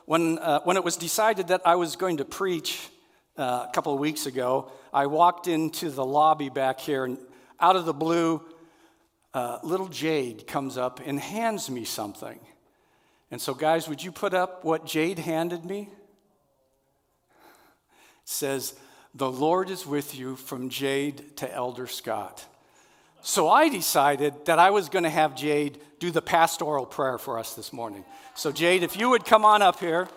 When it was decided that I was going to preach a couple of weeks ago, I walked into the lobby back here, and out of the blue, little Jade comes up and hands me something. And so, guys, would you put up what Jade handed me? It says, "The Lord is with you from Jade to Elder Scott." So I decided that I was going to have Jade do the pastoral prayer for us this morning. So Jade, if you would come on up here.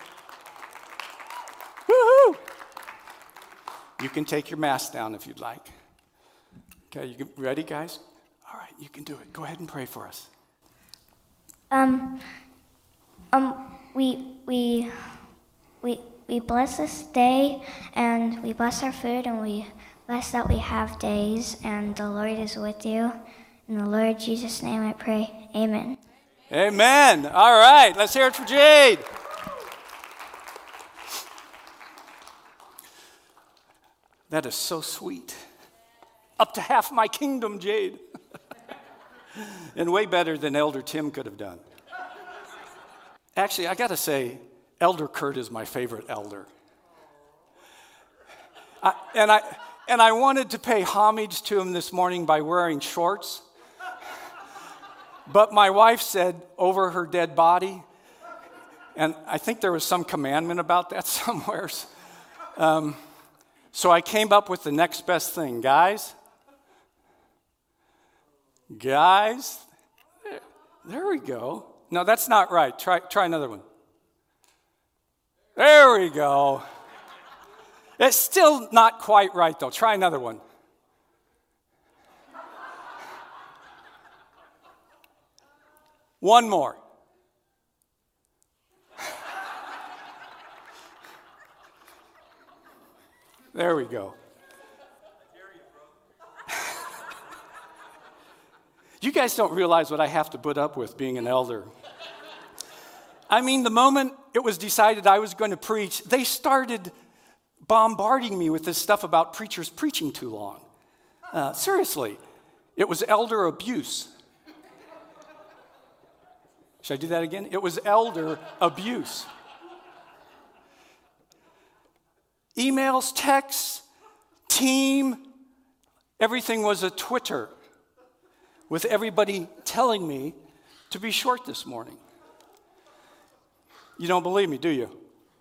Woohoo! You can take your mask down if you'd like. Okay, you ready, guys? All right, you can do it. Go ahead and pray for us. We bless this day, and we bless our food, and we bless that we have days, and the Lord is with you. In the Lord Jesus' name I pray. Amen. Amen. All right, let's hear it for Jade. That is so sweet. Up to half my kingdom, Jade. And way better than Elder Tim could have done. Actually, I got to say, Elder Kurt is my favorite elder. And I wanted to pay homage to him this morning by wearing shorts. But my wife said, over her dead body, and I think there was some commandment about that somewhere. So I came up with the next best thing. Guys, there we go. No, that's not right. Try another one. There we go. It's still not quite right, though. Try another one. One more. There we go. You guys don't realize what I have to put up with being an elder. I mean, the moment it was decided I was going to preach, they started bombarding me with this stuff about preachers preaching too long. Seriously, it was elder abuse. Should I do that again? It was elder abuse. Emails, texts, team, everything was a Twitter with everybody telling me to be short this morning. You don't believe me, do you?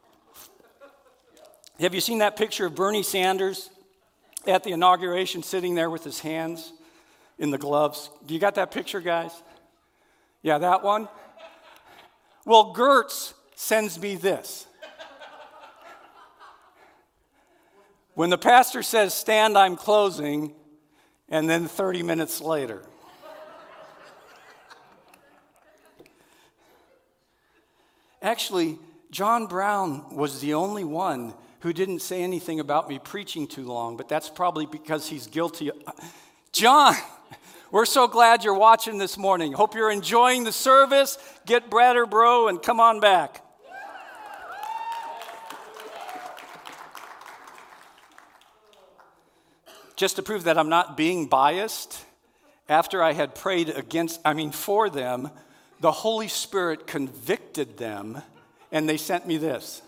Have you seen that picture of Bernie Sanders at the inauguration sitting there with his hands in the gloves? Do you got that picture, guys? Yeah, that one? Well, Gertz sends me this. When the pastor says, "Stand, I'm closing," and then 30 minutes later. Actually, John Brown was the only one who didn't say anything about me preaching too long, but that's probably because he's guilty. John, we're so glad you're watching this morning. Hope you're enjoying the service. Get better, bro, and come on back. Just to prove that I'm not being biased, after I had prayed for them, the Holy Spirit convicted them, and they sent me this.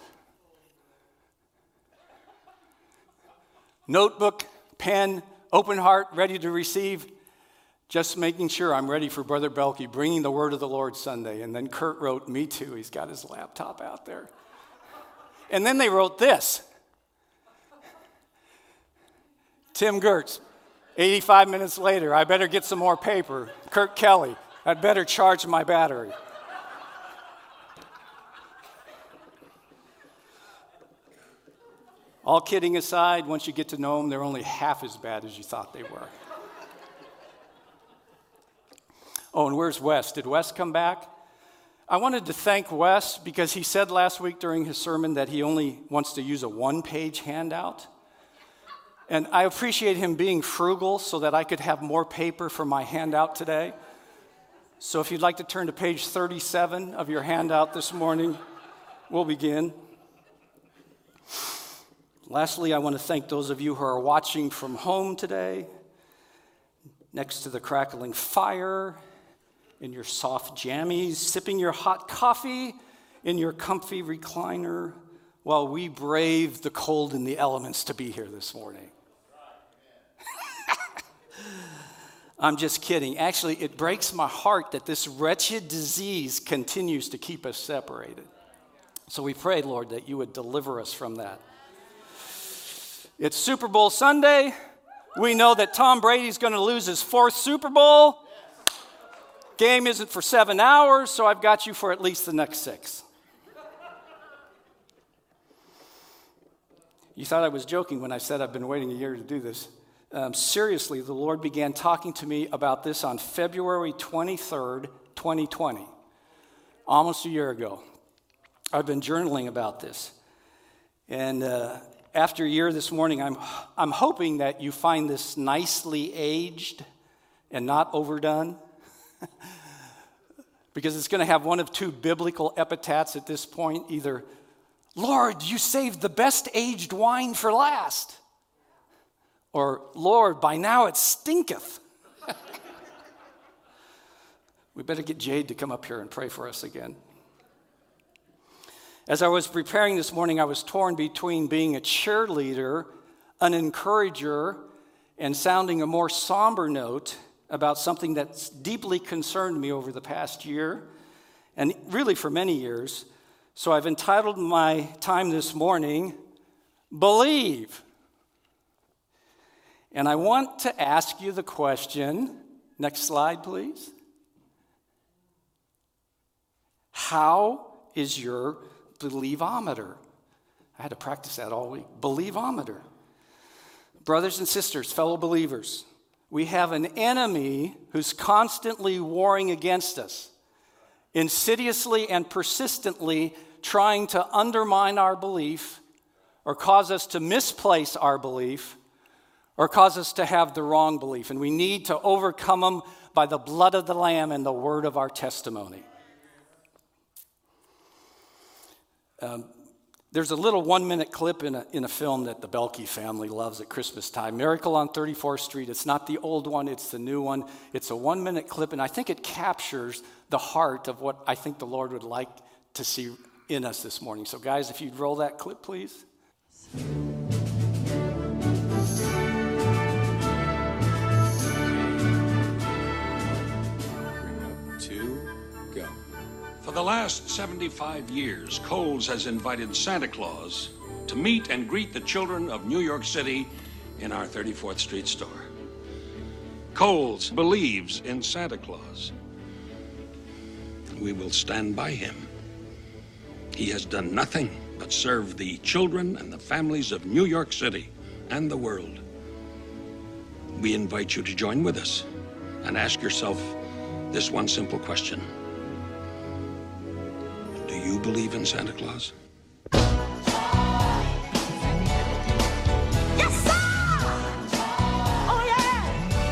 Notebook, pen, open heart, ready to receive. Just making sure I'm ready for Brother Belke, bringing the word of the Lord Sunday. And then Kurt wrote, "Me too." He's got his laptop out there. And then they wrote this. Tim Gertz, 85 minutes later, I better get some more paper. Kurt Kelly, I'd better charge my battery. All kidding aside, once you get to know them, they're only half as bad as you thought they were. Oh, and where's Wes? Did Wes come back? I wanted to thank Wes because he said last week during his sermon that he only wants to use a one-page handout. And I appreciate him being frugal so that I could have more paper for my handout today. So if you'd like to turn to page 37 of your handout this morning, we'll begin. Lastly, I want to thank those of you who are watching from home today, next to the crackling fire, in your soft jammies, sipping your hot coffee, in your comfy recliner while we brave the cold and the elements to be here this morning. I'm just kidding. Actually, it breaks my heart that this wretched disease continues to keep us separated. So we pray, Lord, that you would deliver us from that. It's Super Bowl Sunday. We know that Tom Brady's going to lose his 4th Super Bowl. Game isn't for 7 hours, so I've got you for at least the next 6. You thought I was joking when I said I've been waiting a year to do this. Seriously, the Lord began talking to me about this on February 23rd, 2020, almost a year ago. I've been journaling about this. And after a year this morning, I'm hoping that you find this nicely aged and not overdone. Because it's going to have one of 2 biblical epitaphs at this point. Either, Lord, you saved the best aged wine for last. Or, Lord, by now it stinketh. We better get Jade to come up here and pray for us again. As I was preparing this morning, I was torn between being a cheerleader, an encourager, and sounding a more somber note about something that's deeply concerned me over the past year, and really for many years. So I've entitled my time this morning, Believe. And I want to ask you the question, next slide please. How is your believometer? I had to practice that all week. Believometer. Brothers and sisters, fellow believers, we have an enemy who's constantly warring against us, insidiously and persistently trying to undermine our belief or cause us to misplace our belief or cause us to have the wrong belief. And we need to overcome them by the blood of the Lamb and the word of our testimony. There's a little 1-minute clip in a film that the Belkey family loves at Christmas time. Miracle on 34th Street. It's not the old one, it's the new one. It's a 1-minute clip, and I think it captures the heart of what I think the Lord would like to see in us this morning. So guys, if you'd roll that clip, please. 2, go. For the last 75 years, Kohl's has invited Santa Claus to meet and greet the children of New York City in our 34th Street store. Kohl's believes in Santa Claus. We will stand by him. He has done nothing but serve the children and the families of New York City and the world. We invite you to join with us and ask yourself this one simple question. Do you believe in Santa Claus? Yes, sir! Oh, yeah!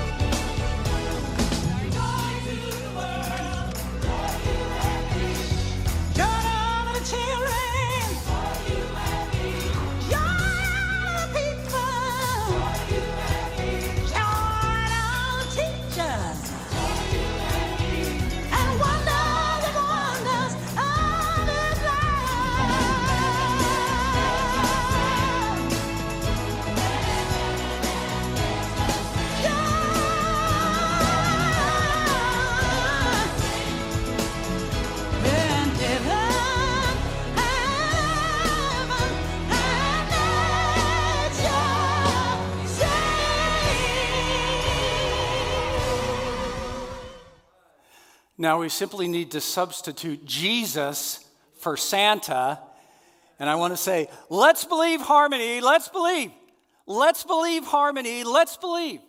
Joy to the children! Joy to the people! Joy to the teachers! And wonders of wonders of His love! Now we simply need to substitute Jesus for Santa. And I want to say, let's believe harmony, let's believe. Let's believe harmony, let's believe.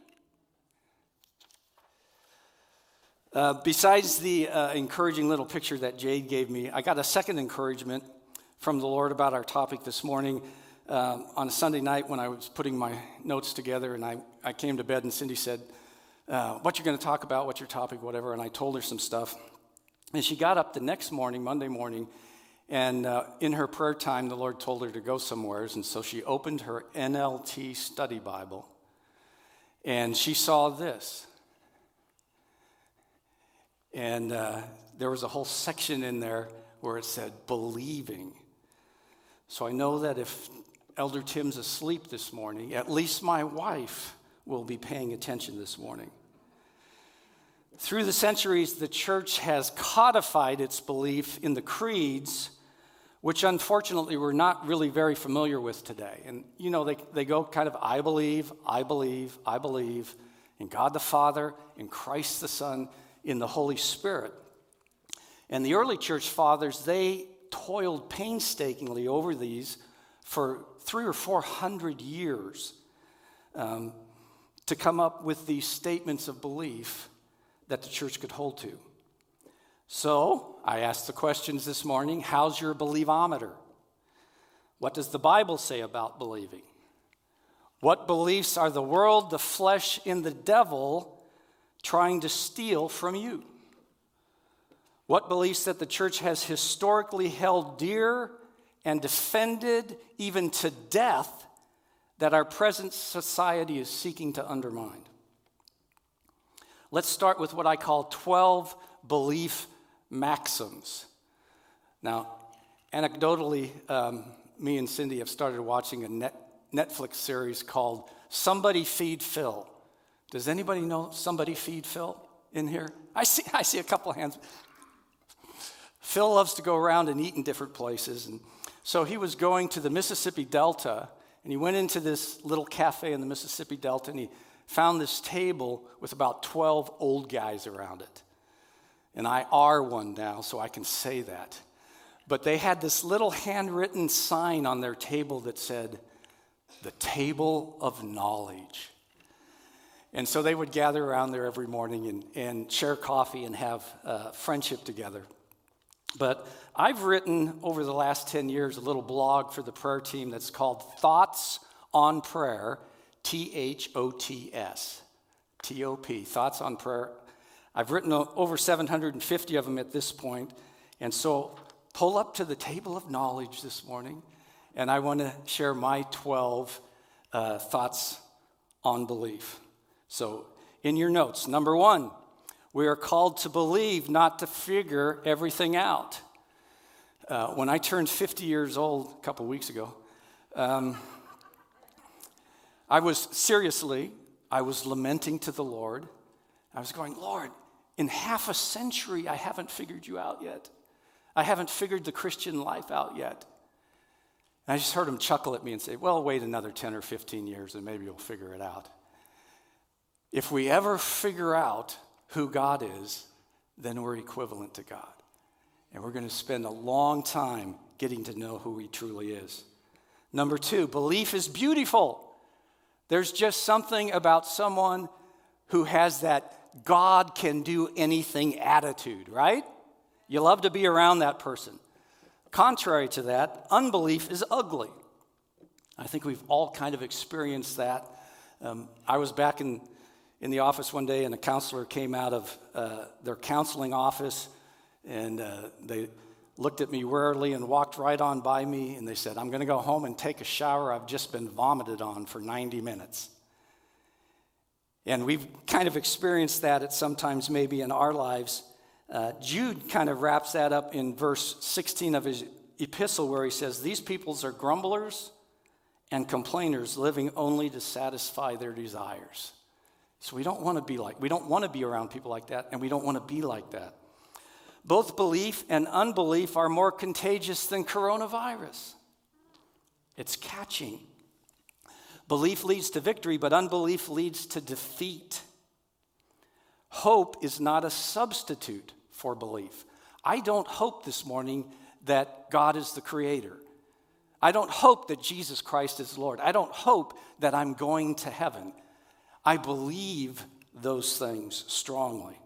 Besides the encouraging little picture that Jade gave me, I got a second encouragement from the Lord about our topic this morning. On a Sunday night when I was putting my notes together, and I came to bed and Cindy said, what you're going to talk about, what's your topic, whatever, and I told her some stuff. And she got up the next morning, Monday morning, and in her prayer time, the Lord told her to go somewheres, and so she opened her NLT study Bible, and she saw this. And there was a whole section in there where it said believing. So I know that if Elder Tim's asleep this morning, at least my wife will be paying attention this morning. Through the centuries, the church has codified its belief in the creeds, which unfortunately we're not really very familiar with today. And you know, they go kind of, I believe, I believe, I believe in God the Father, in Christ the Son, in the Holy Spirit. And the early church fathers, they toiled painstakingly over these for 300 or 400 years to come up with these statements of belief that the church could hold to. So I asked the questions this morning. How's your believometer? What does the Bible say about believing? What beliefs are the world, the flesh, and the devil trying to steal from you? What beliefs that the church has historically held dear and defended even to death that our present society is seeking to undermine? Let's start with what I call 12 belief maxims. Now, anecdotally, me and Cindy have started watching a Netflix series called Somebody Feed Phil. Does anybody know Somebody Feed Phil in here? I see a couple of hands. Phil loves to go around and eat in different places. And so he was going to the Mississippi Delta, and he went into this little cafe in the Mississippi Delta, and he found this table with about 12 old guys around it. And I are one now, so I can say that. But they had this little handwritten sign on their table that said, the table of knowledge. And so they would gather around there every morning and share coffee and have friendship together. But I've written over the last 10 years a little blog for the prayer team that's called Thoughts on Prayer, THOTS, TOP, Thoughts on Prayer. I've written over 750 of them at this point. And so pull up to the table of knowledge this morning, and I want to share my 12 thoughts on belief. So in your notes, number 1, we are called to believe, not to figure everything out. When I turned 50 years old a couple weeks ago, I was lamenting to the Lord. I was going, Lord, in half a century, I haven't figured you out yet. I haven't figured the Christian life out yet. And I just heard him chuckle at me and say, well, wait another 10 or 15 years and maybe you'll figure it out. If we ever figure out who God is, then we're equivalent to God. And we're going to spend a long time getting to know who he truly is. Number 2, belief is beautiful. There's just something about someone who has that God can do anything attitude, right? You love to be around that person. Contrary to that, unbelief is ugly. I think we've all kind of experienced that. I was back in the office one day, and a counselor came out of their counseling office, and they looked at me warily and walked right on by me, and they said, I'm going to go home and take a shower. I've just been vomited on for 90 minutes. And we've kind of experienced that at sometimes maybe in our lives. Jude kind of wraps that up in verse 16 of his epistle, where he says, these peoples are grumblers and complainers, living only to satisfy their desires. So we don't want to be around people like that, and we don't want to be like that. Both belief and unbelief are more contagious than coronavirus. It's catching. Belief leads to victory, but unbelief leads to defeat. Hope is not a substitute for belief. I don't hope this morning that God is the creator. I don't hope that Jesus Christ is Lord. I don't hope that I'm going to heaven. I believe those things strongly.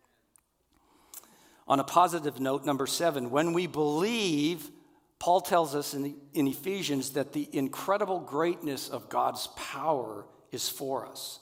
On a positive note, number 7, when we believe, Paul tells us in Ephesians that the incredible greatness of God's power is for us.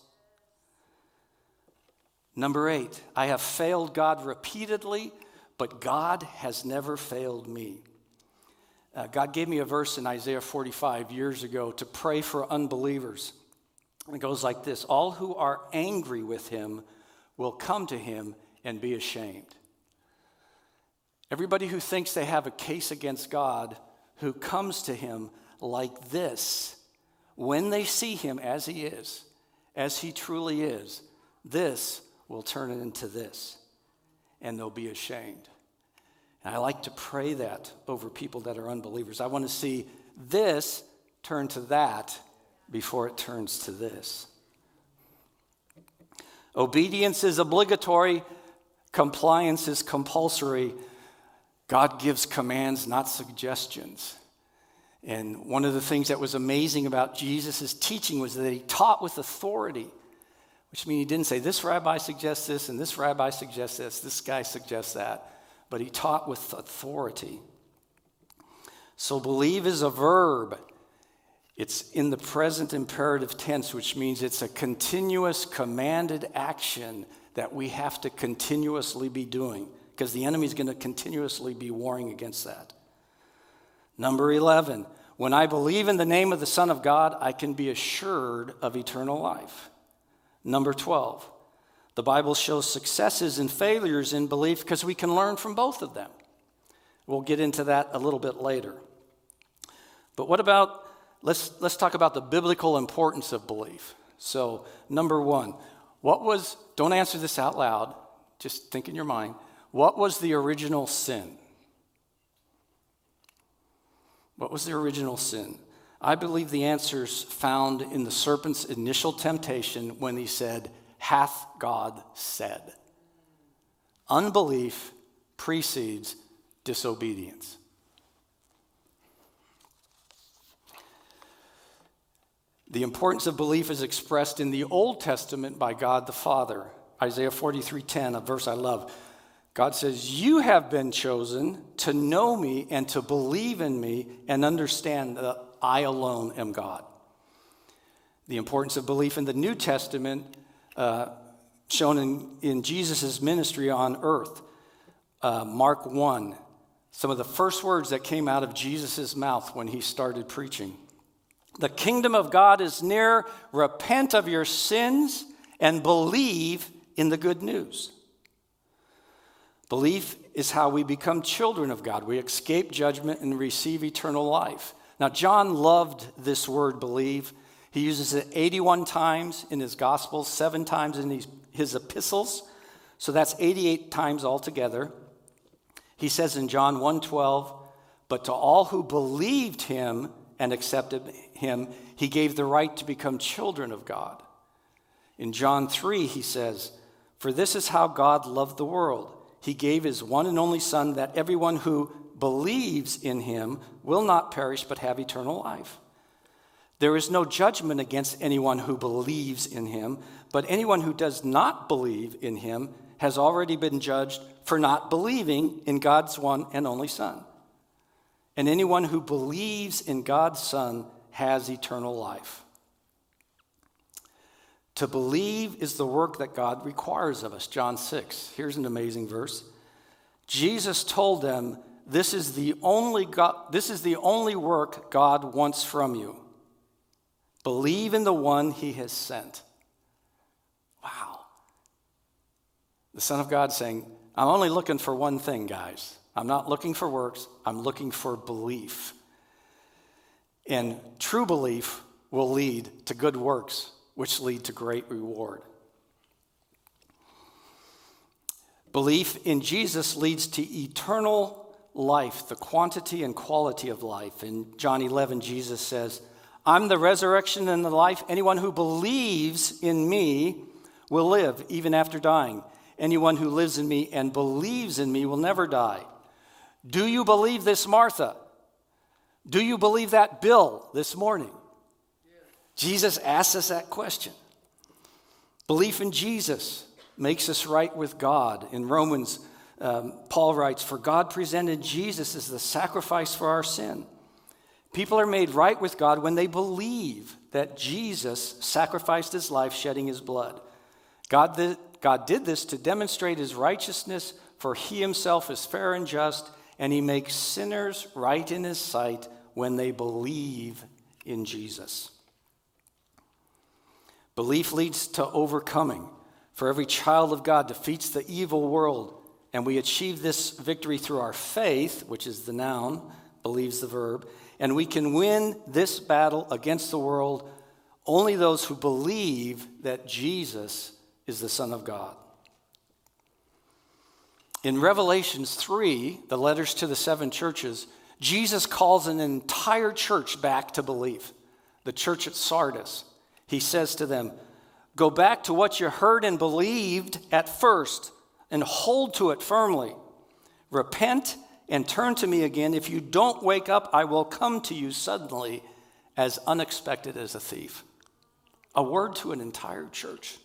Number 8, I have failed God repeatedly, but God has never failed me. God gave me a verse in Isaiah 45 years ago to pray for unbelievers. And it goes like this: all who are angry with him will come to him and be ashamed. Everybody who thinks they have a case against God, who comes to him like this, when they see him as he is, as he truly is, this will turn it into this, and they'll be ashamed. And I like to pray that over people that are unbelievers. I want to see this turn to that before it turns to this. Obedience is obligatory. Compliance is compulsory. God gives commands, not suggestions. And one of the things that was amazing about Jesus' teaching was that he taught with authority, which means he didn't say, this rabbi suggests this, and this rabbi suggests this guy suggests that. But he taught with authority. So believe is a verb. It's in the present imperative tense, which means it's a continuous commanded action that we have to continuously be doing, because the enemy is going to continuously be warring against that. Number 11, when I believe in the name of the Son of God, I can be assured of eternal life. Number 12, the Bible shows successes and failures in belief because we can learn from both of them. We'll get into that a little bit later. But what about, let's talk about the biblical importance of belief. So, number 1, don't answer this out loud, just think in your mind. What was the original sin? What was the original sin? I believe the answer's found in the serpent's initial temptation when he said, hath God said? Unbelief precedes disobedience. The importance of belief is expressed in the Old Testament by God the Father. Isaiah 43:10, a verse I love. God says, you have been chosen to know me and to believe in me and understand that I alone am God. The importance of belief in the New Testament, shown in Jesus' ministry on earth. Mark 1, some of the first words that came out of Jesus' mouth when he started preaching. The kingdom of God is near. Repent of your sins and believe in the good news. Belief is how we become children of God. We escape judgment and receive eternal life. Now, John loved this word believe. He uses it 81 times in his Gospels, 7 times in his epistles. So that's 88 times altogether. He says in John 1:12, but to all who believed him and accepted him, he gave the right to become children of God. In John 3, he says, for this is how God loved the world. He gave his one and only Son, that everyone who believes in him will not perish but have eternal life. There is no judgment against anyone who believes in him, but anyone who does not believe in him has already been judged for not believing in God's one and only Son. And anyone who believes in God's Son has eternal life. To believe is the work that God requires of us. John 6. Here's an amazing verse. Jesus told them, this is the only work God wants from you. Believe in the one he has sent. Wow. The Son of God saying, I'm only looking for one thing, guys. I'm not looking for works. I'm looking for belief. And true belief will lead to good works, which lead to great reward. Belief in Jesus leads to eternal life, the quantity and quality of life. In John 11, Jesus says, I'm the resurrection and the life. Anyone who believes in me will live even after dying. Anyone who lives in me and believes in me will never die. Do you believe this, Martha? Do you believe that, Bill, this morning? Jesus asks us that question. Belief in Jesus makes us right with God. In Romans, Paul writes, for God presented Jesus as the sacrifice for our sin. People are made right with God when they believe that Jesus sacrificed his life, shedding his blood. God did this to demonstrate his righteousness, for he himself is fair and just, and he makes sinners right in his sight when they believe in Jesus. Belief leads to overcoming. For every child of God defeats the evil world And we achieve this victory through our faith, which is the noun, believes the verb. And we can win this battle against the world only those who believe that Jesus is the Son of God. In Revelations 3, the letters to the 7 churches, Jesus calls an entire church back to believe. The church at Sardis. He says to them, go back to what you heard and believed at first and hold to it firmly. Repent and turn to me again. If you don't wake up, I will come to you suddenly as unexpected as a thief. A word to an entire church.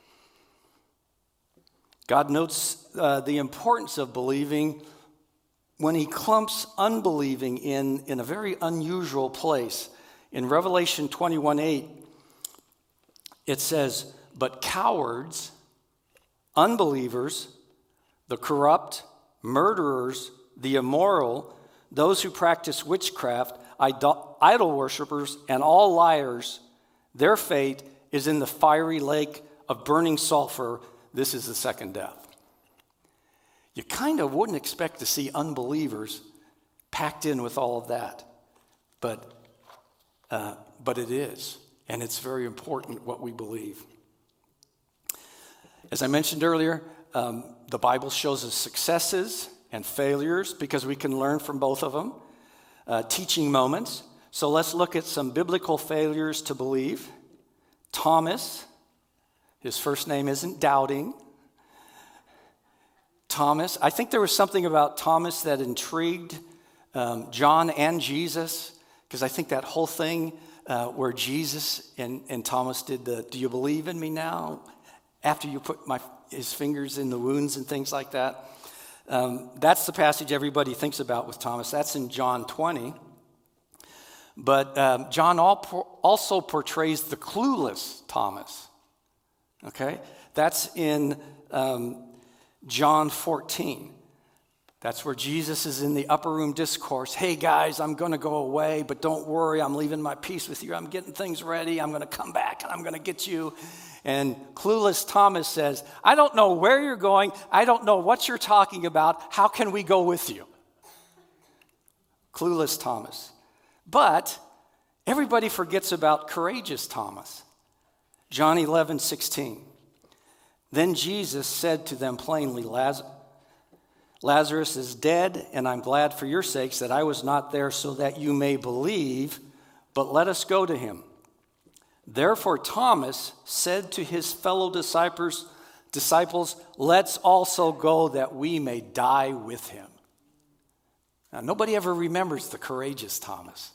God notes the importance of believing when he clumps unbelieving in a very unusual place. In Revelation 21:8, it says, but cowards, unbelievers, the corrupt, murderers, the immoral, those who practice witchcraft, idol worshippers, and all liars, their fate is in the fiery lake of burning sulfur. This is the second death. You kind of wouldn't expect to see unbelievers packed in with all of that, but it is, and it's very important what we believe. As I mentioned earlier, the Bible shows us successes and failures because we can learn from both of them, teaching moments. So let's look at some biblical failures to believe. Thomas, his first name isn't Doubting. Thomas, I think there was something about Thomas that intrigued John and Jesus, because I think that whole thing where Jesus and Thomas did the, do you believe in me now? After you put his fingers in the wounds and things like that. That's the passage everybody thinks about with Thomas. That's in John 20. But John also portrays the clueless Thomas. Okay? That's in John 14. That's where Jesus is in the upper room discourse. Hey guys, I'm going to go away, but don't worry, I'm leaving my peace with you. I'm getting things ready. I'm going to come back and I'm going to get you. And clueless Thomas says, I don't know where you're going. I don't know what you're talking about. How can we go with you? Clueless Thomas. But everybody forgets about courageous Thomas. John 11:16. Then Jesus said to them plainly, Lazarus is dead, and I'm glad for your sakes that I was not there so that you may believe, but let us go to him. Therefore Thomas said to his fellow disciples, let's also go that we may die with him. Now, nobody ever remembers the courageous Thomas.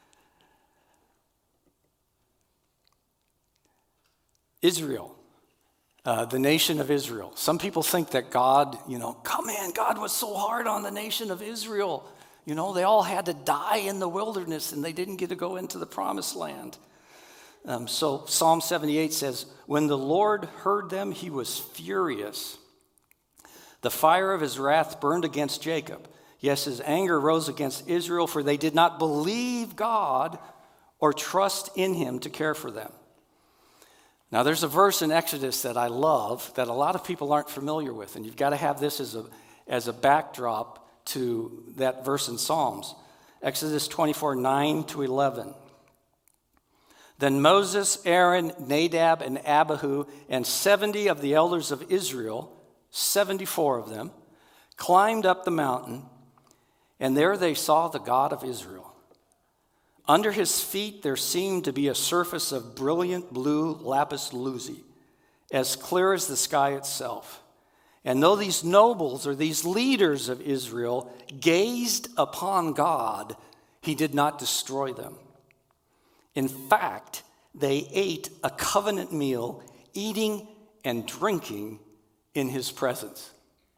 Israel. The nation of Israel. Some people think that God, God was so hard on the nation of Israel. They all had to die in the wilderness and they didn't get to go into the promised land. So Psalm 78 says, when the Lord heard them, he was furious. The fire of his wrath burned against Jacob. Yes, his anger rose against Israel, for they did not believe God or trust in him to care for them. Now, there's a verse in Exodus that I love that a lot of people aren't familiar with, and you've got to have this as a backdrop to that verse in Psalms. Exodus 24:9-11. Then Moses, Aaron, Nadab, and Abihu, and 70 of the elders of Israel, 74 of them, climbed up the mountain, and there they saw the God of Israel. Under his feet there seemed to be a surface of brilliant blue lapis lazuli, as clear as the sky itself. And though these nobles or these leaders of Israel gazed upon God, he did not destroy them. In fact, they ate a covenant meal, eating and drinking in his presence.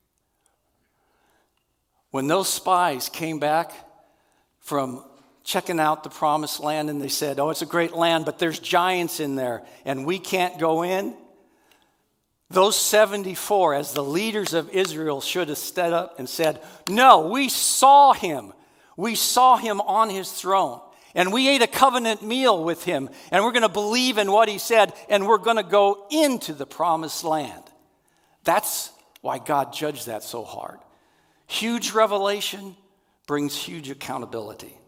When those spies came back from checking out the promised land and they said, it's a great land, but there's giants in there and we can't go in. Those 74, as the leaders of Israel, should have stood up and said, no, we saw him. We saw him on his throne. And we ate a covenant meal with him. And we're going to believe in what he said. And we're going to go into the promised land. That's why God judged that so hard. Huge revelation brings huge accountability.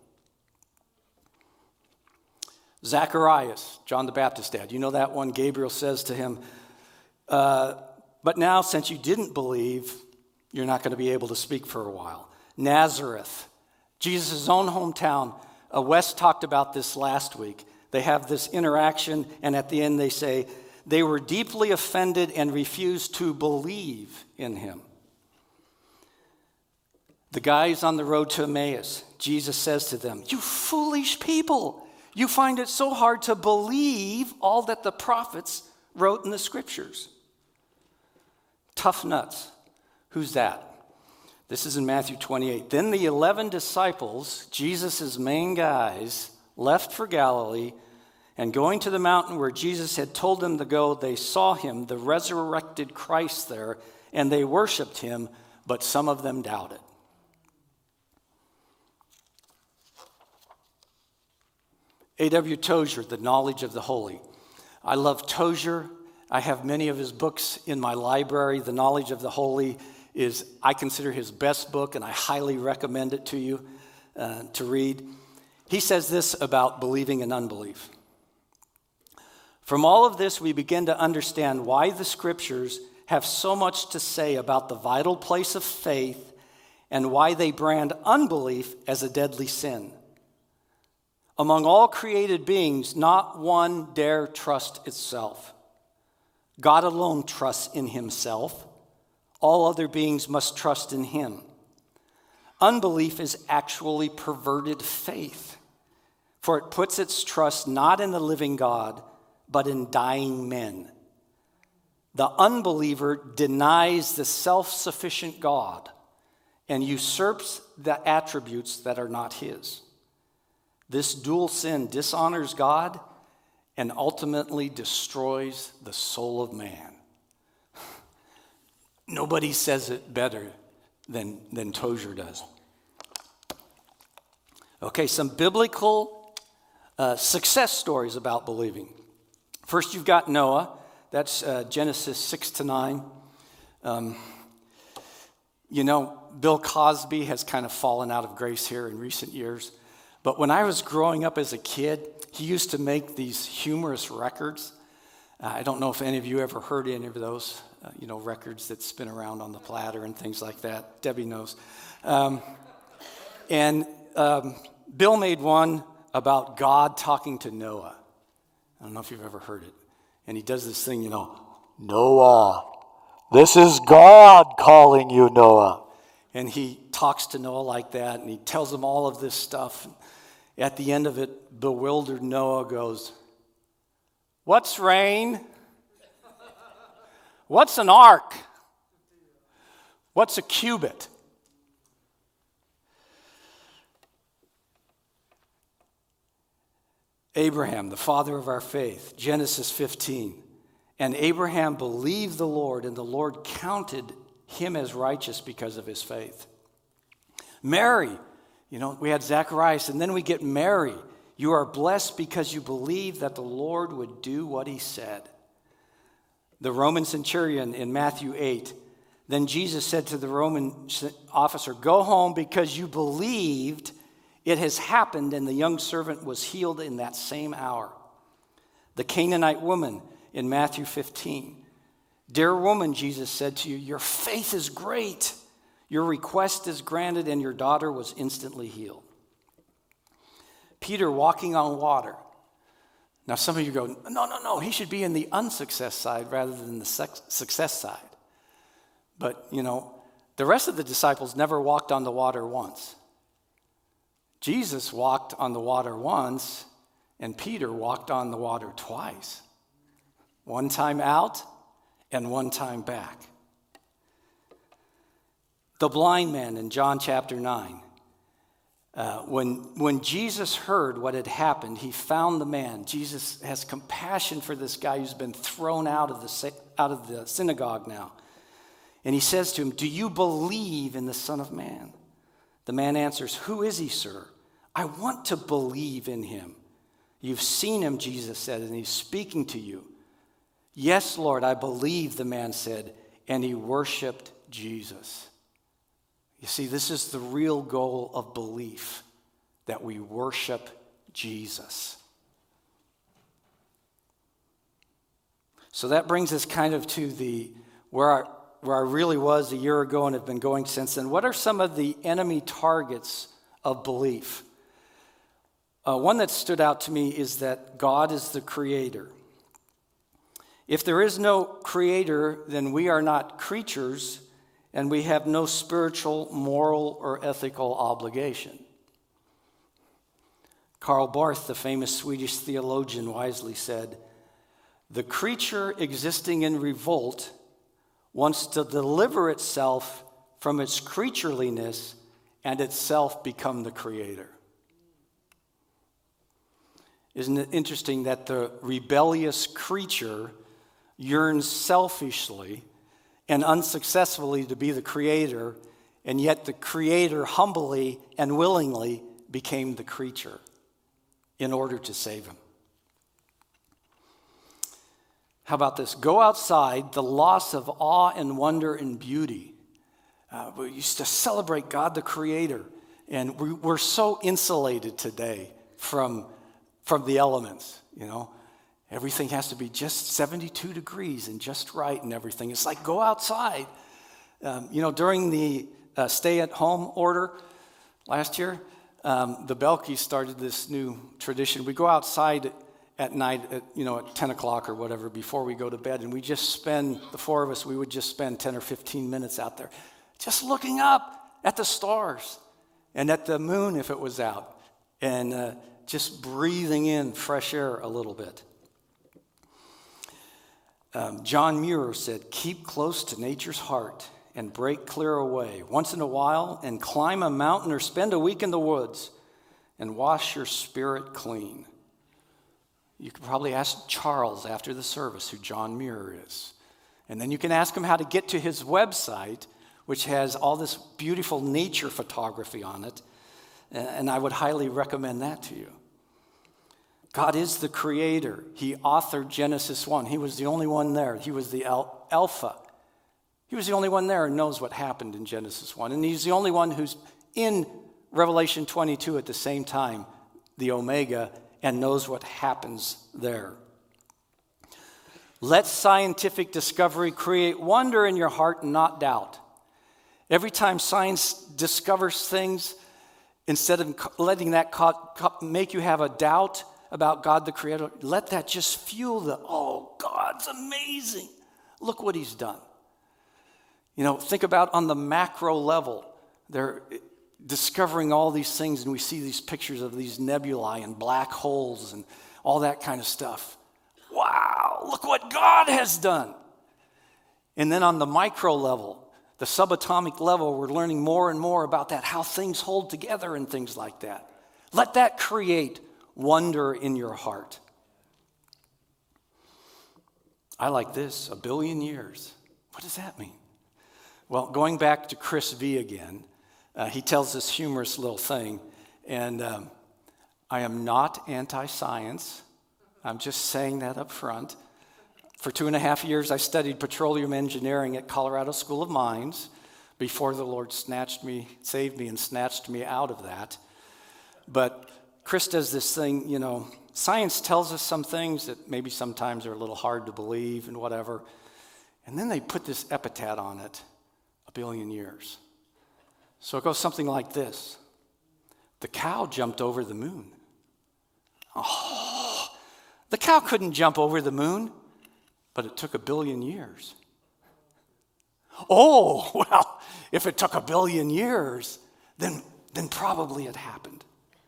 Zacharias, John the Baptist's dad, you know that one? Gabriel says to him, but now since you didn't believe, you're not going to be able to speak for a while. Nazareth, Jesus' own hometown. Wes talked about this last week. They have this interaction, and at the end they say, they were deeply offended and refused to believe in him. The guys on the road to Emmaus, Jesus says to them, you foolish people, you find it so hard to believe all that the prophets wrote in the scriptures. Tough nuts. Who's that? This is in Matthew 28. Then the 11 disciples, Jesus' main guys, left for Galilee, and going to the mountain where Jesus had told them to go, they saw him, the resurrected Christ there, and they worshiped him, but some of them doubted. A.W. Tozer, The Knowledge of the Holy. I love Tozer. I have many of his books in my library. The Knowledge of the Holy is, I consider, his best book, and I highly recommend it to you to read. He says this about believing and unbelief. From all of this, we begin to understand why the scriptures have so much to say about the vital place of faith and why they brand unbelief as a deadly sin. Among all created beings, not one dare trust itself. God alone trusts in himself. All other beings must trust in him. Unbelief is actually perverted faith, for it puts its trust not in the living God, but in dying men. The unbeliever denies the self-sufficient God and usurps the attributes that are not his. This dual sin dishonors God and ultimately destroys the soul of man. Nobody says it better than Tozer does. Okay, some biblical success stories about believing. First, you've got Noah. That's Genesis 6-9. Bill Cosby has kind of fallen out of grace here in recent years. But when I was growing up as a kid, he used to make these humorous records. I don't know if any of you ever heard any of those, records that spin around on the platter and things like that. Debbie knows. Bill made one about God talking to Noah. I don't know if you've ever heard it. And he does this thing, Noah, this is God calling you, Noah. And he talks to Noah like that, and he tells him all of this stuff. At the end of it, bewildered Noah goes, "What's rain? What's an ark? What's a cubit?" Abraham, the father of our faith, Genesis 15. And Abraham believed the Lord, and the Lord counted him as righteous because of his faith. Mary, we had Zacharias, and then we get Mary. You are blessed because you believe that the Lord would do what he said. The Roman centurion in Matthew 8. Then Jesus said to the Roman officer, "Go home because you believed. It has happened," and the young servant was healed in that same hour. The Canaanite woman in Matthew 15. "Dear woman," Jesus said to you, "your faith is great. Your request is granted," and your daughter was instantly healed. Peter walking on water. Now some of you go, no, he should be in the unsuccess side rather than the success side. But, the rest of the disciples never walked on the water once. Jesus walked on the water once, and Peter walked on the water twice. One time out and one time back. The blind man in John chapter 9. When Jesus heard what had happened, he found the man. Jesus has compassion for this guy who's been thrown out of the synagogue now. And he says to him, "Do you believe in the Son of Man?" The man answers, "Who is he, sir? I want to believe in him." "You've seen him," Jesus said, "and he's speaking to you." "Yes, Lord, I believe," the man said, and he worshiped Jesus. You see, this is the real goal of belief, that we worship Jesus. So that brings us kind of to where I really was a year ago and have been going since then. What are some of the enemy targets of belief? One that stood out to me is that God is the creator. If there is no creator, then we are not creatures, and we have no spiritual, moral, or ethical obligation. Karl Barth, the famous Swedish theologian, wisely said, "The creature existing in revolt wants to deliver itself from its creatureliness and itself become the creator." Isn't it interesting that the rebellious creature yearns selfishly and unsuccessfully to be the creator, and yet the creator humbly and willingly became the creature in order to save him? How about this? Go outside, the loss of awe and wonder and beauty. We used to celebrate God the creator, and we're so insulated today from the elements, you know. Everything has to be just 72 degrees and just right and everything. It's like, go outside. During the stay-at-home order last year, the Belkys started this new tradition. We go outside at night at 10 o'clock or whatever before we go to bed, and we just spend, the four of us, we would just spend 10 or 15 minutes out there just looking up at the stars and at the moon if it was out, and just breathing in fresh air a little bit. John Muir said, "Keep close to nature's heart and break clear away once in a while and climb a mountain or spend a week in the woods and wash your spirit clean." You could probably ask Charles after the service who John Muir is. And then you can ask him how to get to his website, which has all this beautiful nature photography on it. And I would highly recommend that to you. God is the creator. He authored Genesis 1. He was the only one there. He was the Alpha. He was the only one there and knows what happened in Genesis 1. And he's the only one who's in Revelation 22 at the same time, the Omega, and knows what happens there. Let scientific discovery create wonder in your heart and not doubt. Every time science discovers things, instead of letting that make you have a doubt about God the Creator, let that just fuel God's amazing. Look what he's done. Think about on the macro level. They're discovering all these things, and we see these pictures of these nebulae and black holes and all that kind of stuff. Wow, look what God has done. And then on the micro level, the subatomic level, we're learning more and more about that, how things hold together and things like that. Let that create wonder in your heart. I like this, 1 billion years. What does that mean? Well, going back to Chris V again, he tells this humorous little thing, and I am not anti-science. I'm just saying that up front. For 2.5 years, I studied petroleum engineering at Colorado School of Mines before the Lord saved me and snatched me out of that. But Chris does this thing, science tells us some things that maybe sometimes are a little hard to believe and whatever. And then they put this epithet on it, 1 billion years. So it goes something like this. The cow jumped over the moon. Oh, the cow couldn't jump over the moon, but it took 1 billion years. Oh, well, if it took 1 billion years, then probably it happened.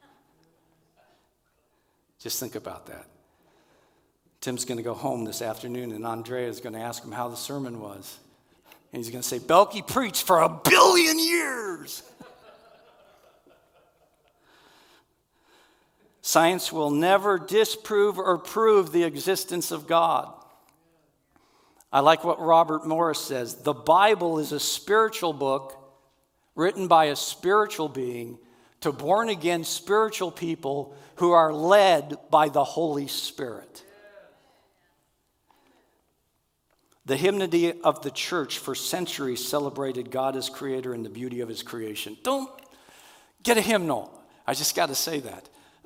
Just think about that. Tim's going to go home this afternoon, and Andrea is going to ask him how the sermon was. And he's going to say, Belky preached for 1 billion years. Science will never disprove or prove the existence of God. I like what Robert Morris says. The Bible is a spiritual book written by a spiritual being to born-again spiritual people who are led by the Holy Spirit. The hymnody of the church for centuries celebrated God as creator and the beauty of his creation. Don't get a hymnal. I just got to say that.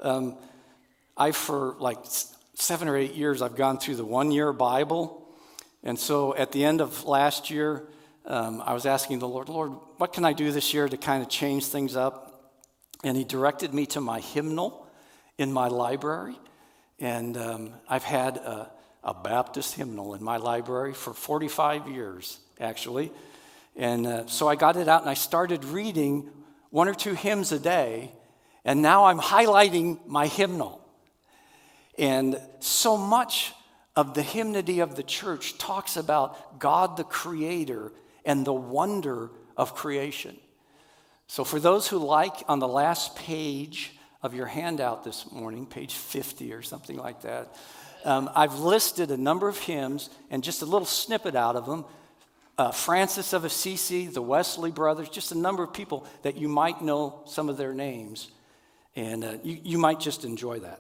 For like 7 or 8 years, I've gone through the one-year Bible. And so at the end of last year, I was asking the Lord, what can I do this year to kind of change things up? And he directed me to my hymnal in my library. And I've had a Baptist hymnal in my library for 45 years, actually. And so I got it out and I started reading 1 or 2 hymns a day. And now I'm highlighting my hymnal. And so much of the hymnody of the church talks about God the Creator and the wonder of creation. So for those who like, on the last page of your handout this morning, page 50 or something like that, I've listed a number of hymns and just a little snippet out of them. Francis of Assisi, the Wesley Brothers, just a number of people that you might know some of their names. And you might just enjoy that.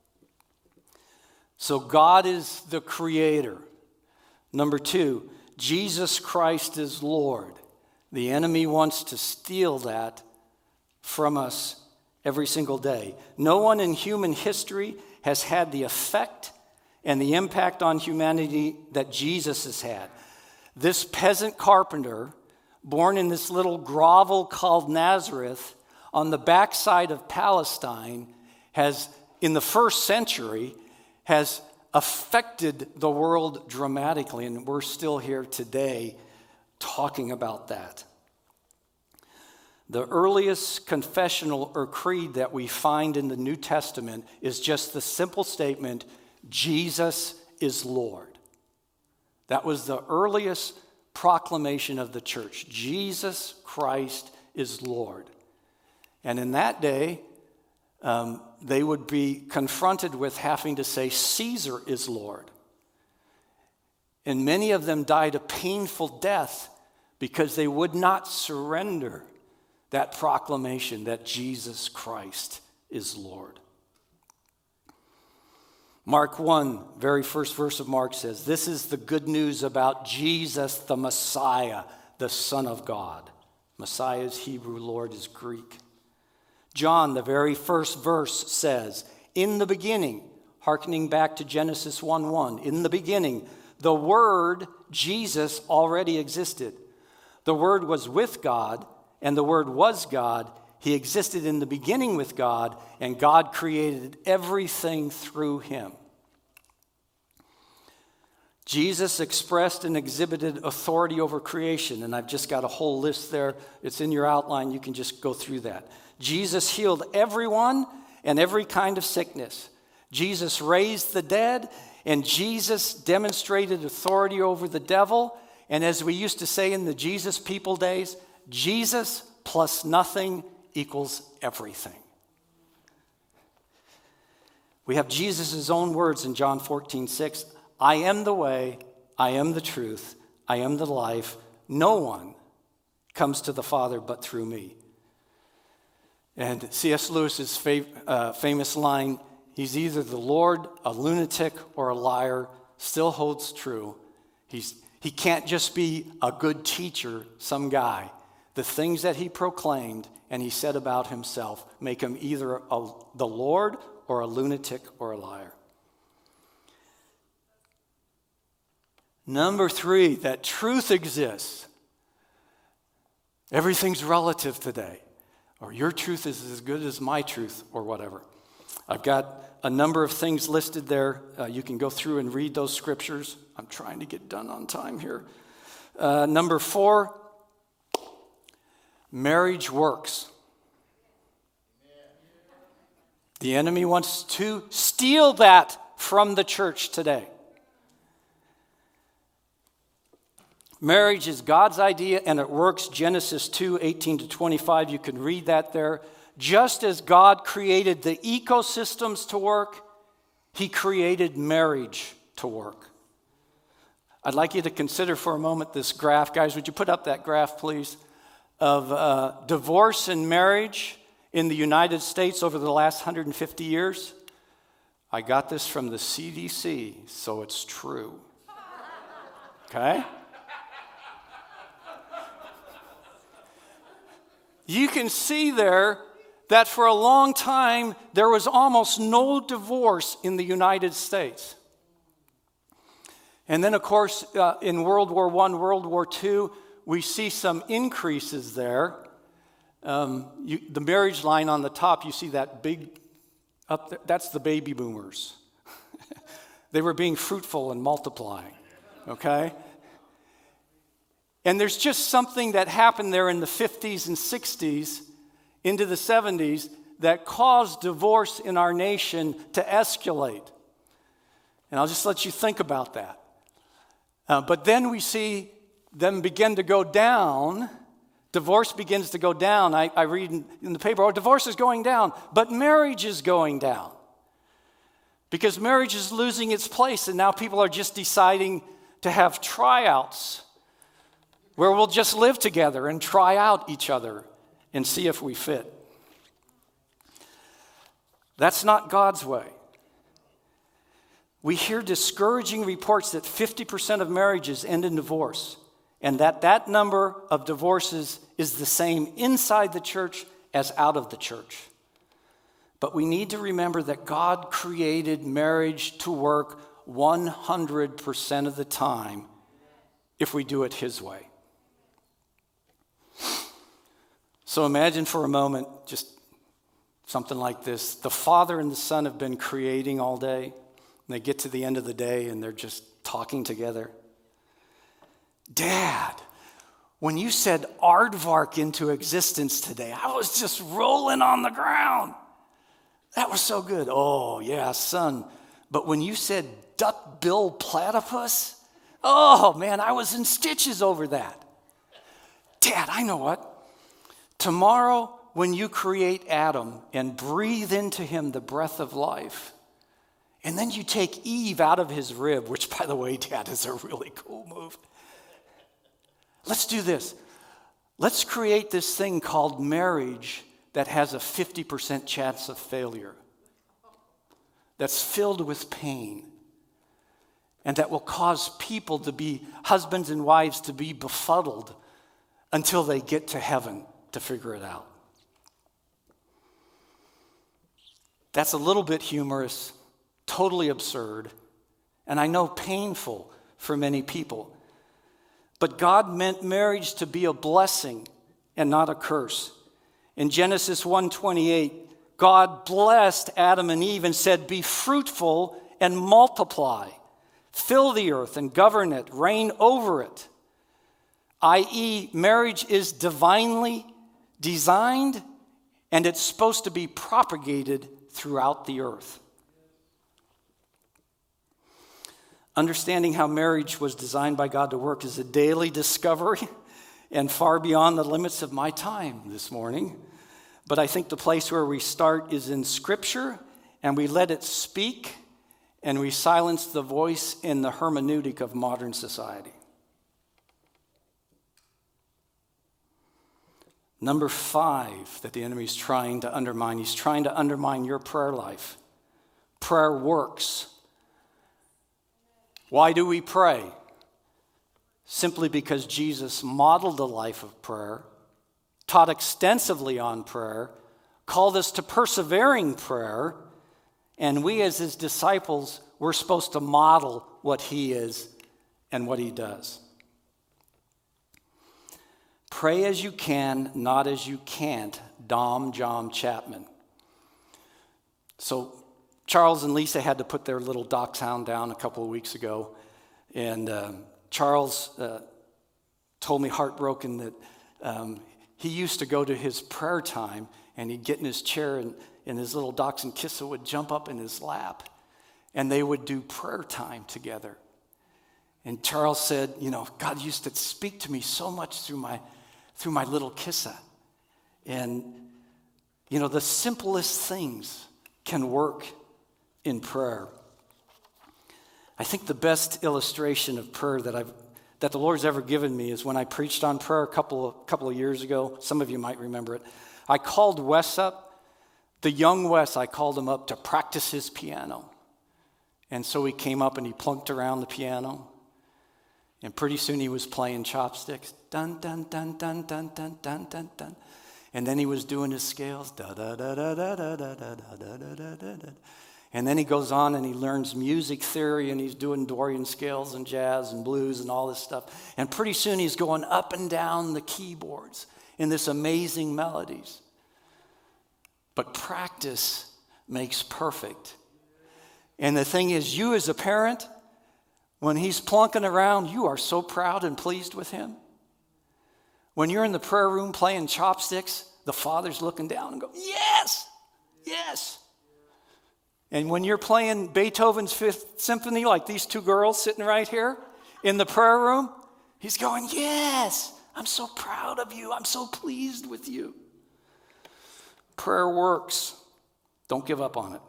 So God is the creator. Number 2, Jesus Christ is Lord. The enemy wants to steal that from us every single day. No one in human history has had the effect and the impact on humanity that Jesus has had. This peasant carpenter, born in this little grovel called Nazareth, on the backside of Palestine, has, in the first century, has affected the world dramatically, and we're still here today talking about that. The earliest confessional or creed that we find in the New Testament is just the simple statement, Jesus is Lord. That was the earliest proclamation of the church. Jesus Christ is Lord. And in that day, they would be confronted with having to say, Caesar is Lord. And many of them died a painful death because they would not surrender that proclamation that Jesus Christ is Lord. Mark 1, very first verse of Mark says, this is the good news about Jesus the Messiah, the Son of God. Messiah is Hebrew, Lord is Greek. John, the very first verse says, in the beginning, hearkening back to Genesis 1:1, in the beginning, the Word, Jesus, already existed. The Word was with God, and the Word was God. He existed in the beginning with God, and God created everything through him. Jesus expressed and exhibited authority over creation, and I've just got a whole list there. It's in your outline. You can just go through that. Jesus healed everyone and every kind of sickness. Jesus raised the dead, and Jesus demonstrated authority over the devil. And as we used to say in the Jesus people days, Jesus plus nothing equals everything. We have Jesus' own words in John 14:6. I am the way, I am the truth, I am the life. No one comes to the Father but through me. And C.S. Lewis's famous line, he's either the Lord, a lunatic, or a liar, still holds true. He can't just be a good teacher, some guy. The things that he proclaimed and he said about himself make him either the Lord or a lunatic or a liar. Number 3, that truth exists. Everything's relative today. Or your truth is as good as my truth, or whatever. I've got a number of things listed there. You can go through and read those scriptures. I'm trying to get done on time here. Number 4, marriage works. The enemy wants to steal that from the church today. Marriage is God's idea, and it works. Genesis 2:18-25. You can read that there. Just as God created the ecosystems to work, he created marriage to work. I'd like you to consider for a moment this graph. Guys, would you put up that graph, please, of divorce and marriage in the United States over the last 150 years? I got this from the CDC, so it's true. okay? You can see there that for a long time, there was almost no divorce in the United States. And then, of course, in World War I, World War II, we see some increases there. The marriage line on the top, you see that big up there, that's the baby boomers. They were being fruitful and multiplying, okay? And there's just something that happened there in the 50s and 60s into the 70s that caused divorce in our nation to escalate. And I'll just let you think about that. But then we see them begin to go down. Divorce begins to go down. I read in the paper, divorce is going down, but marriage is going down. Because marriage is losing its place, and now people are just deciding to have tryouts where we'll just live together and try out each other and see if we fit. That's not God's way. We hear discouraging reports that 50% of marriages end in divorce, and that number of divorces is the same inside the church as out of the church. But we need to remember that God created marriage to work 100% of the time if we do it His way. So imagine for a moment just something like this. The Father and the Son have been creating all day, and they get to the end of the day and they're just talking together. Dad, when you said aardvark into existence today, I was just rolling on the ground. That was so good. Oh, yeah, son. But when you said duck-bill platypus, oh, man, I was in stitches over that. Dad, I know what. Tomorrow, when you create Adam and breathe into him the breath of life, and then you take Eve out of his rib, which, by the way, Dad, is a really cool move. Let's do this. Let's create this thing called marriage that has a 50% chance of failure, that's filled with pain, and that will cause people to be, husbands and wives, to be befuddled until they get to heaven to figure it out. That's a little bit humorous, totally absurd, and I know painful for many people. But God meant marriage to be a blessing and not a curse. In Genesis 1:28, God blessed Adam and Eve and said, "Be fruitful and multiply. Fill the earth and govern it, reign over it." i.e., marriage is divinely designed and it's supposed to be propagated throughout the earth. Understanding how marriage was designed by God to work is a daily discovery and far beyond the limits of my time this morning. But I think the place where we start is in Scripture, and we let it speak, and we silence the voice in the hermeneutic of modern society. Number 5 that the enemy's trying to undermine, he's trying to undermine your prayer life. Prayer works. Why do we pray? Simply because Jesus modeled a life of prayer, taught extensively on prayer, called us to persevering prayer, and we as his disciples, we're supposed to model what he is and what he does. Pray as you can, not as you can't. John Chapman. So Charles and Lisa had to put their little dachshund down a couple of weeks ago, and Charles told me heartbroken that he used to go to his prayer time, and he'd get in his chair, and his little dachshund Kissa would jump up in his lap, and they would do prayer time together. And Charles said, God used to speak to me so much through my little Kissa. And, the simplest things can work in prayer. I think the best illustration of prayer that the Lord's ever given me is when I preached on prayer a couple of years ago. Some of you might remember it. I called Wes up, the young Wes, I called him up to practice his piano. And so he came up and he plunked around the piano. And pretty soon he was playing chopsticks. Dun, dun, dun, dun, dun, dun, dun, dun, dun. And then he was doing his scales. Da, da, da, da, da, da, da, da, da, da, da, da, da. And then he goes on and he learns music theory, and he's doing Dorian scales and jazz and blues and all this stuff. And pretty soon he's going up and down the keyboards in this amazing melodies. But practice makes perfect. And the thing is, you as a parent, when he's plunking around, you are so proud and pleased with him. When you're in the prayer room playing chopsticks, the father's looking down and go, yes, yes. And when you're playing Beethoven's Fifth Symphony, like these two girls sitting right here in the prayer room, he's going, yes, I'm so proud of you. I'm so pleased with you. Prayer works. Don't give up on it.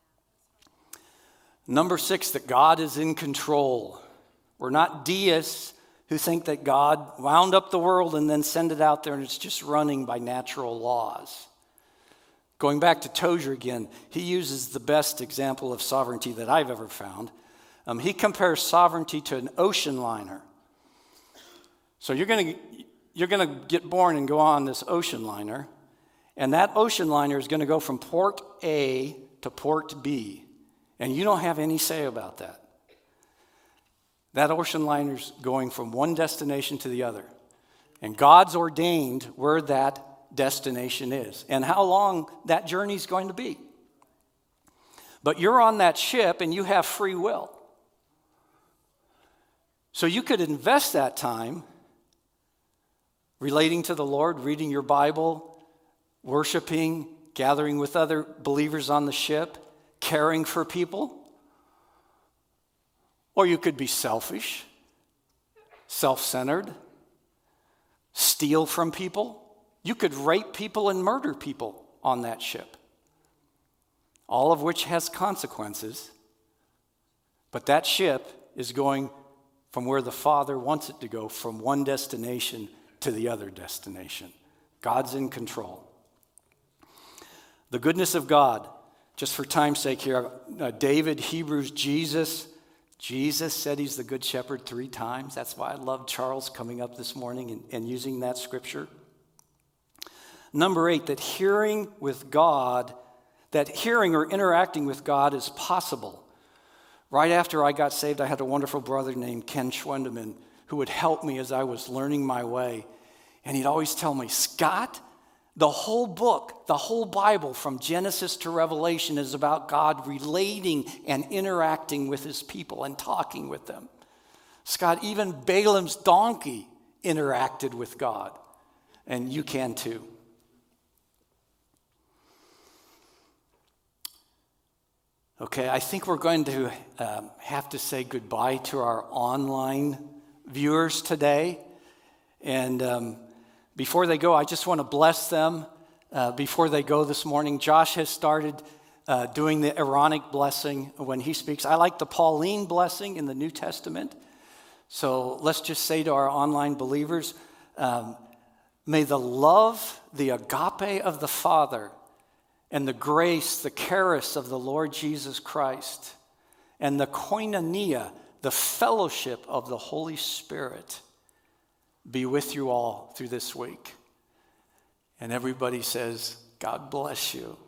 Number 6, that God is in control. We're not deists who think that God wound up the world and then sent it out there and it's just running by natural laws. Going back to Tozer again, he uses the best example of sovereignty that I've ever found. He compares sovereignty to an ocean liner. So you're going to get born and go on this ocean liner, and that ocean liner is going to go from port A to port B, and you don't have any say about that. That ocean liner's going from one destination to the other, and God's ordained where that destination is and how long that journey is going to be. But you're on that ship and you have free will. So you could invest that time relating to the Lord, reading your Bible, worshiping, gathering with other believers on the ship, caring for people. Or you could be selfish, self-centered, steal from people. You could rape people and murder people on that ship, all of which has consequences. But that ship is going from where the Father wants it to go, from one destination to the other destination. God's in control. The goodness of God, just for time's sake here, David, Hebrews, Jesus. Jesus said he's the good shepherd 3 times. That's why I love Charles coming up this morning and using that scripture. Number 8, that hearing or interacting with God is possible. Right after I got saved, I had a wonderful brother named Ken Schwendeman who would help me as I was learning my way. And he'd always tell me, Scott, the whole book, the whole Bible from Genesis to Revelation is about God relating and interacting with his people and talking with them. Scott, even Balaam's donkey interacted with God, and you can too. Okay, I think we're going to have to say goodbye to our online viewers today. And before they go, I just want to bless them before they go this morning. Josh has started doing the Aaronic blessing when he speaks. I like the Pauline blessing in the New Testament. So let's just say to our online believers, may the love, the agape of the Father, and the grace, the charis of the Lord Jesus Christ, and the koinonia, the fellowship of the Holy Spirit, be with you all through this week. And everybody says, God bless you.